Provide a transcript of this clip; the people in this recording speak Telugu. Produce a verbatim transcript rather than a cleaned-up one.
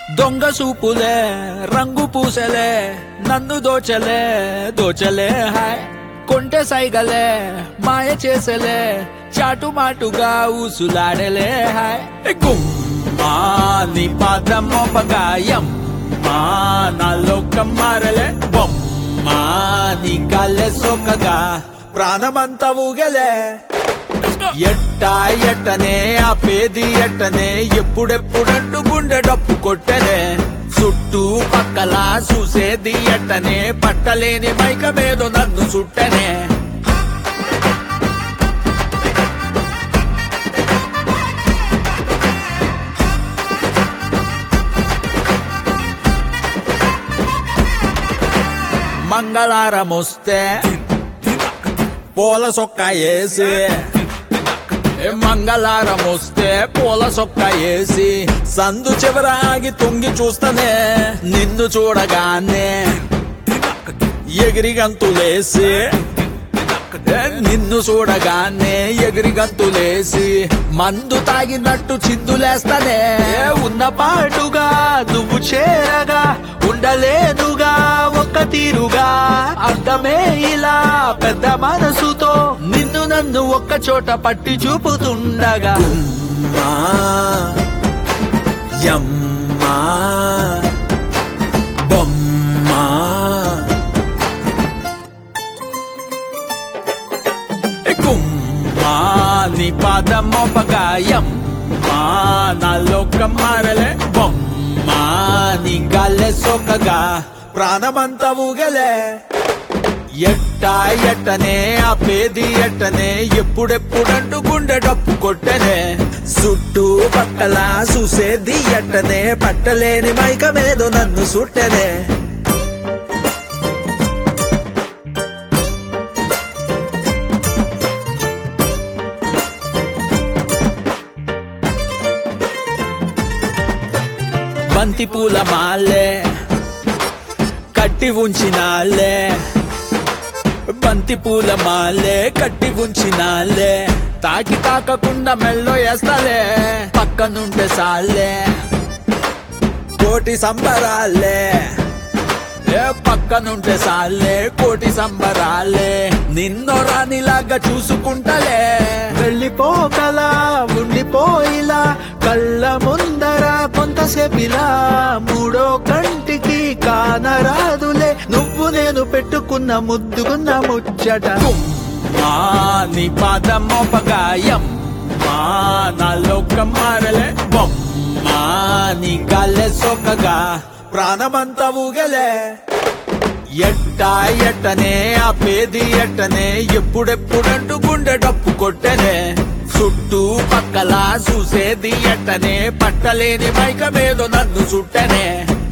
దొంగ సూపులే రంగు పూసలే నన్ను దోచలే దోచలే హాయ్ కొంటె సైగలే మాయ చేసలే చాటు మాటుగా ఊసులాడలే హాయ్ గుమ్మా నీ పాదం మోపగాయం మా నా లోకం మారలే బొమ్మా నీ కాళ్ళే సోకగా ప్రాణమంతా ఊగలే ఎట్టా ఎట్టనే ఆపేది ఎట్టనే ఎప్పుడెప్పుడంటూ గుండె డప్పు కొట్టనే చుట్టూ పక్కల చూసేది ఎట్టనే పట్టలేని మైకమేదో నన్ను చుట్టనే మంగళారం వస్తే పూల సొక్క వేసి మంగళారం వస్తే పూల సొక్క వేసి సందు చివరాగి తొంగి చూస్తనే నిన్ను చూడగానే ఎగిరి గంతులేసి నిన్ను చూడగానే ఎగిరి గంతులేసి మందు తాగినట్టు చిందులేస్తానే ఉన్న పాటుగా నువ్వు చేరగా ఉండలేనుగా ఒక్క తీరుగా అర్థమే ఇలా పెద్ద మనసుతో నిన్ను నన్ను ఒక్క చోట పట్టి చూపుతుండగా యమ్మా బొమ్మా గుమ్మా నీ పాదం మోపగాయం మా నా లోకం మారలే బొమ్మా నీ గాల్లే సోకగా ప్రాణమంతా ఊగలే ఎట్టా ఎట్టనే ఆపేది ఎట్టనే ఎప్పుడెప్పుడంటూ గుండె డప్పు కొట్టనే చుట్టూ పక్కల చూసేది ఎట్టనే పట్టలేని మైకమేదో నన్ను సుట్టనే బంతి పూల మాలే కట్టి ఉంచినాలే బంతి పూల మాలే కట్టి ఉంచినాలే తాకి తాకకుండా మెల్లో వేస్తాలే పక్కనుంటే సాలే కోటి సంబరాలే ఏ పక్కనుంటే సాలే కోటి సంబరాలే నిన్నో రానిలాగా చూసుకుంటలే వెళ్ళిపోకలా ఉండిపోయిలా కళ్ళ ముందర కొంతసేపిలా మూడో కంటికి కానరాదులే నువ్వు నేను పెట్టుకున్న ముద్దుకున్న ముచ్చట మా నీ పాదం మోపగాయం మా నా లోకం మారలే బొమ్మా నీ గాల్లే సోకగా ప్రాణమంతా ఊగలే ఎట్టా ఎట్టనే ఆపేది ఎట్టనే ఎప్పుడెప్పుడంటూ గుండె డప్పు కొట్టనే చుట్టూ పక్కల చూసేది ఎట్టనే పట్టలేని మైకమేదో నన్ను చుట్టనే